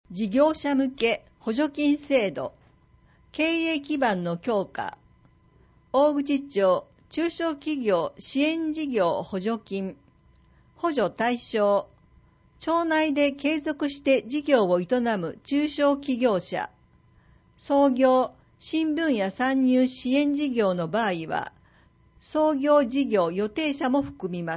事業者向け補助金制度、経営基盤の強化、大口町中小企業支援事業補助金、補助対象、町内で継続して事業を営む中小企業者、創業、新分野参入支援事業の場合は、創業事業予定者も含みます。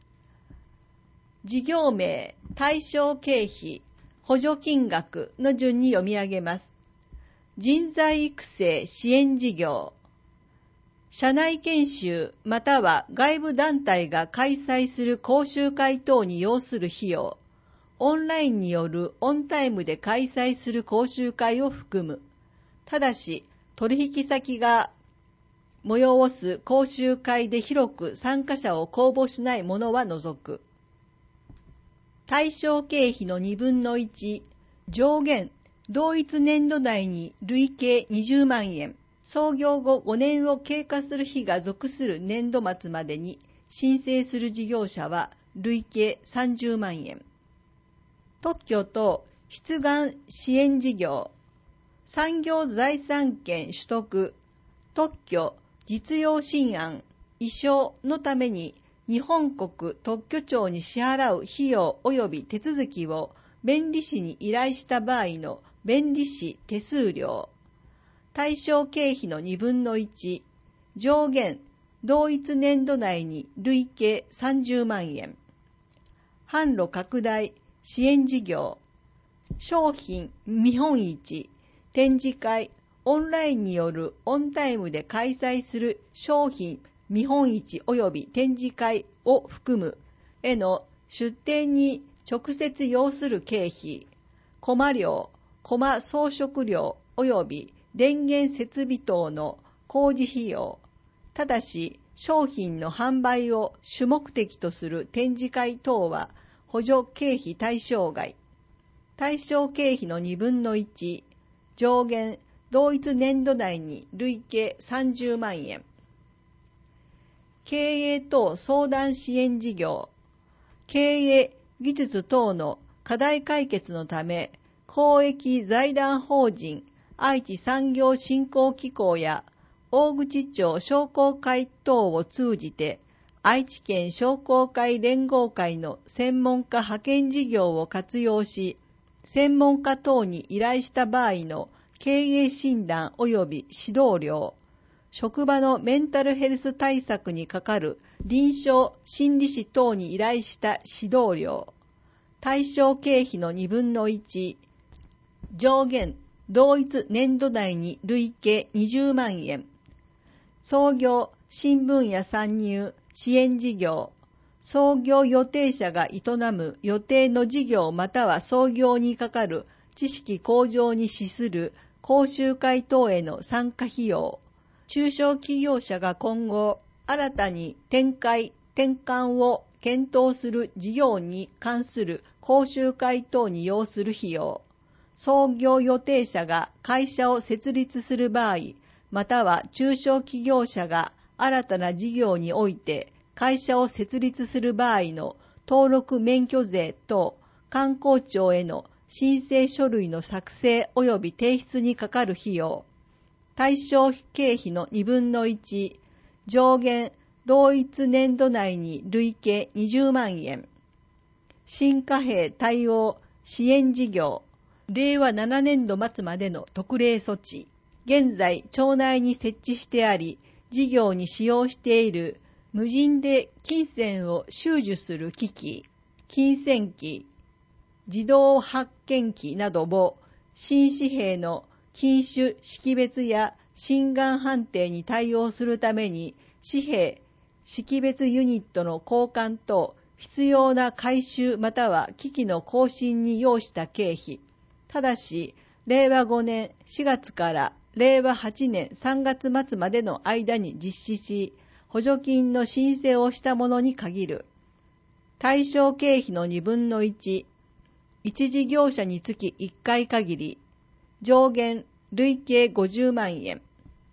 事業名、対象経費、補助金額の順に読み上げます。人材育成支援事業、社内研修または外部団体が開催する講習会等に要する費用、オンラインによるオンタイムで開催する講習会を含む。ただし、取引先が催す講習会で広く参加者を公募しないものは除く。対象経費の2分の1、上限、同一年度内に累計20万円、創業後5年を経過する日が属する年度末までに申請する事業者は累計30万円。特許等出願支援事業、産業財産権取得、特許、実用新案、意証のために日本国特許庁に支払う費用及び手続きを弁理士に依頼した場合の弁理士手数料、対象経費の2分の1、上限、同一年度内に累計30万円。販路拡大支援事業、商品見本市、展示会、オンラインによるオンタイムで開催する商品見本市及び展示会を含むへの出展に直接要する経費、コマ料、コマ装飾料及び電源設備等の工事費用、ただし商品の販売を主目的とする展示会等は補助経費対象外。対象経費の2分の1、上限、同一年度内に累計30万円。経営等相談支援事業、経営、技術等の課題解決のため、公益財団法人愛知産業振興機構や大口町商工会等を通じて、愛知県商工会連合会の専門家派遣事業を活用し、専門家等に依頼した場合の経営診断及び指導料、職場のメンタルヘルス対策にかかる臨床心理士等に依頼した指導料、対象経費の2分の1、上限、同一年度内に累計20万円、創業、新分野参入、支援事業、創業予定者が営む予定の事業または創業にかかる知識向上に資する講習会等への参加費用、中小企業者が今後新たに展開・転換を検討する事業に関する講習会等に要する費用、創業予定者が会社を設立する場合、または中小企業者が新たな事業において会社を設立する場合の登録免許税等観光庁への申請書類の作成及び提出にかかる費用、対象経費の2分の1、上限、同一年度内に累計20万円、新貨幣対応支援事業、令和7年度末までの特例措置、現在町内に設置してあり、事業に使用している無人で金銭を収受する機器、金銭機、自動発券機などを新紙幣の金種識別や真贋判定に対応するために紙幣識別ユニットの交換と必要な改修または機器の更新に要した経費、ただし令和5年4月から令和8年3月末までの間に実施し、補助金の申請をしたものに限る。対象経費の2分の1、一事業者につき1回限り、上限累計50万円。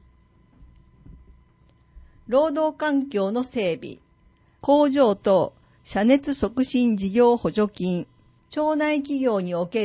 労働環境の整備、工場等遮熱促進事業補助金、町内企業における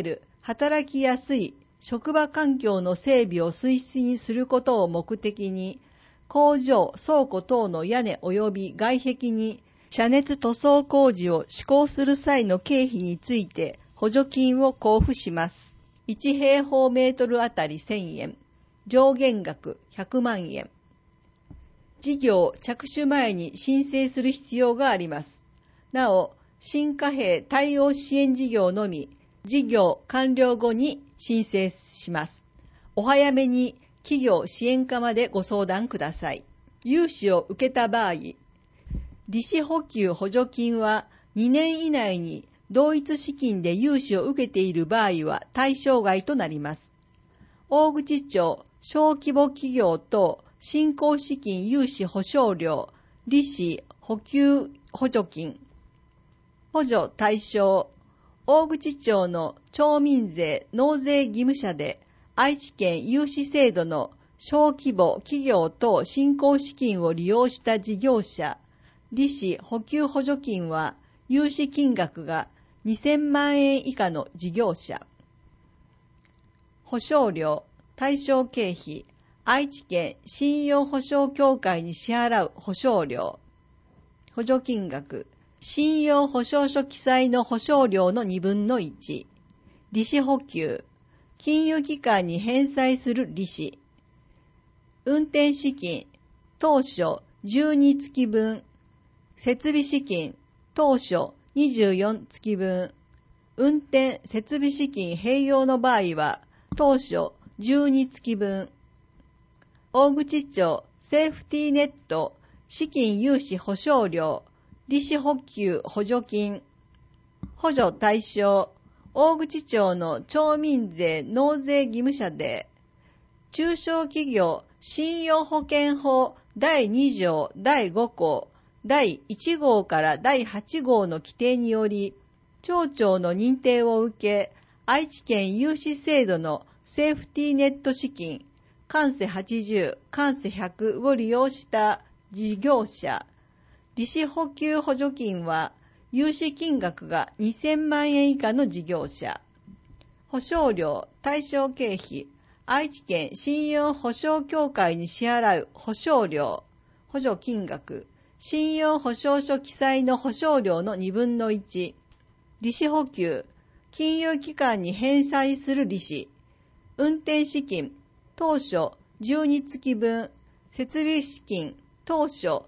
働きやすい職場環境の整備を推進することを目的に、工場、倉庫等の屋根及び外壁に遮熱塗装工事を施行する際の経費について補助金を交付します。1平方メートルあたり1000円、上限額100万円。事業着手前に申請する必要があります。なお、新貨幣対応支援事業のみ、事業完了後に申請します。お早めに企業支援課までご相談ください。融資を受けた場合、利子補給補助金は2年以内に同一資金で融資を受けている場合は対象外となります。大口町小規模企業等新興資金融資保証料、利子補給補助金。補助対象、大口町の町民税納税義務者で愛知県融資制度の小規模企業等新興資金を利用した事業者、利子補給補助金は融資金額が2000万円以下の事業者。保証料、対象経費、愛知県信用保証協会に支払う保証料。補助金額、信用保証書記載の保証料の2分の1。利子補給、金融機関に返済する利子。運転資金、当初12月分。設備資金、当初24月分。運転設備資金併用の場合は、当初12月分。大口町セーフティーネット資金融資保証料、利子補給補助金。補助対象、大口町の町民税納税義務者で、中小企業信用保険法第2条第5項第1号から第8号の規定により、町長の認定を受け、愛知県融資制度のセーフティーネット資金、関世80、関世100を利用した事業者、利子補給補助金は、融資金額が2000万円以下の事業者。保証料、対象経費、愛知県信用保証協会に支払う保証料、補助金額、信用保証書記載の保証料の2分の1、利子補給、金融機関に返済する利子、運転資金、当初12月分、設備資金、当初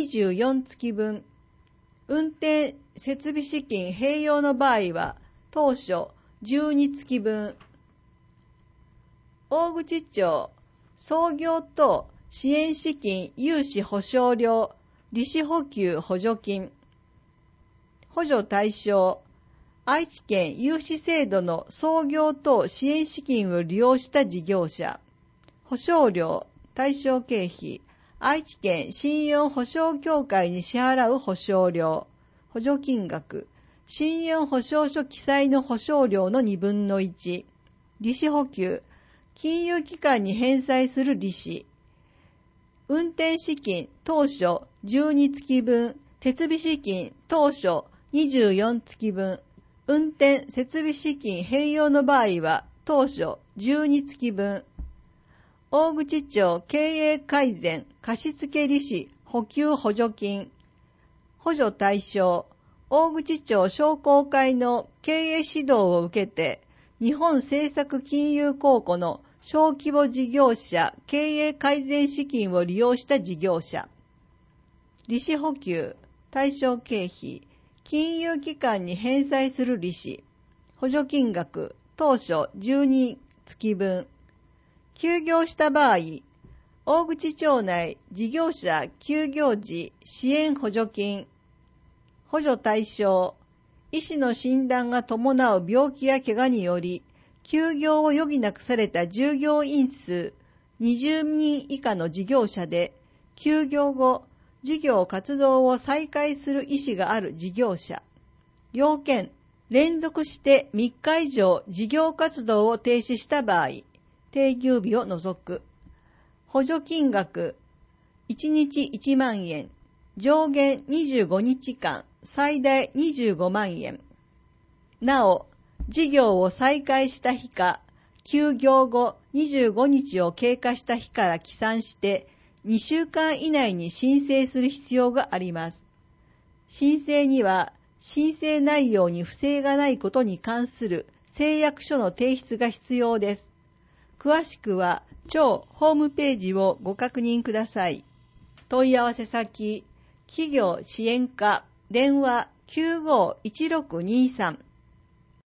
24月分、運転設備資金併用の場合は、当初12月分。大口町創業等支援資金融資保証料、利子補給補助金。補助対象、愛知県融資制度の創業等支援資金を利用した事業者。保証料、対象経費、愛知県信用保証協会に支払う保証料、補助金額、信用保証書記載の保証料の2分の1、利子補給、金融機関に返済する利子、運転資金当初12月分、設備資金当初24月分、運転設備資金併用の場合は当初12月分。大口町経営改善貸付利子補給補助金。補助対象、大口町商工会の経営指導を受けて、日本政策金融公庫の小規模事業者経営改善資金を利用した事業者。利子補給、対象経費、金融機関に返済する利子、補助金額、当初12月分。休業した場合、大口町内事業者休業時支援補助金。補助対象、医師の診断が伴う病気や怪我により、休業を余儀なくされた従業員数20人以下の事業者で、休業後、事業活動を再開する意思がある事業者。要件、連続して3日以上事業活動を停止した場合、定休日を除く。補助金額、1日1万円、上限25日間、最大25万円。なお、 事業を再開した日か、休業後25日を経過した日から起算して2週間以内に申請する必要があります。申請には申請内容に不正がないことに関する誓約書の提出が必要です。詳しくは庁ホームページをご確認ください。問い合わせ先、企業支援課、電話 951623